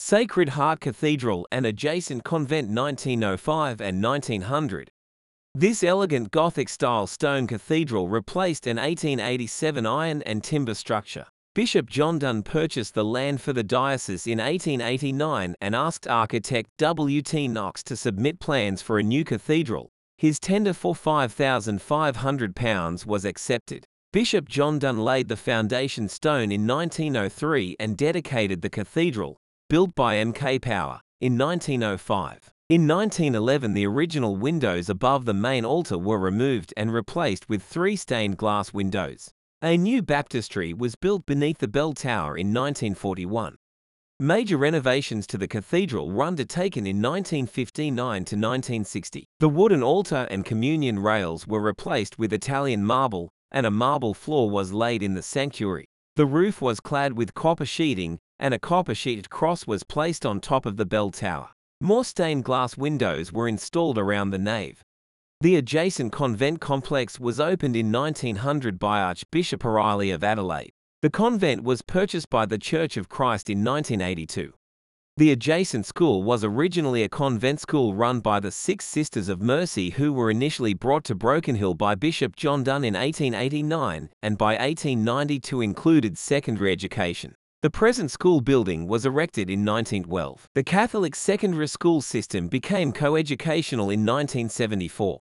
Sacred Heart Cathedral and adjacent convent 1905 and 1900. This elegant Gothic-style stone cathedral replaced an 1887 iron and timber structure. Bishop John Donne purchased the land for the diocese in 1889 and asked architect W. T. Knox to submit plans for a new cathedral. His tender for £5,500 was accepted. Bishop John Donne laid the foundation stone in 1903 and dedicated the cathedral, built by M.K. Power, in 1905. In 1911, the original windows above the main altar were removed and replaced with 3 stained glass windows. A new baptistry was built beneath the bell tower in 1941. Major renovations to the cathedral were undertaken in 1959 to 1960. The wooden altar and communion rails were replaced with Italian marble, and a marble floor was laid in the sanctuary. The roof was clad with copper sheeting, and a copper-sheeted cross was placed on top of the bell tower. More stained glass windows were installed around the nave. The adjacent convent complex was opened in 1900 by Archbishop O'Reilly of Adelaide. The convent was purchased by the Church of Christ in 1982. The adjacent school was originally a convent school run by the Six Sisters of Mercy, who were initially brought to Broken Hill by Bishop John Donne in 1889 and by 1892 included secondary education. The present school building was erected in 1912. The Catholic secondary school system became coeducational in 1974.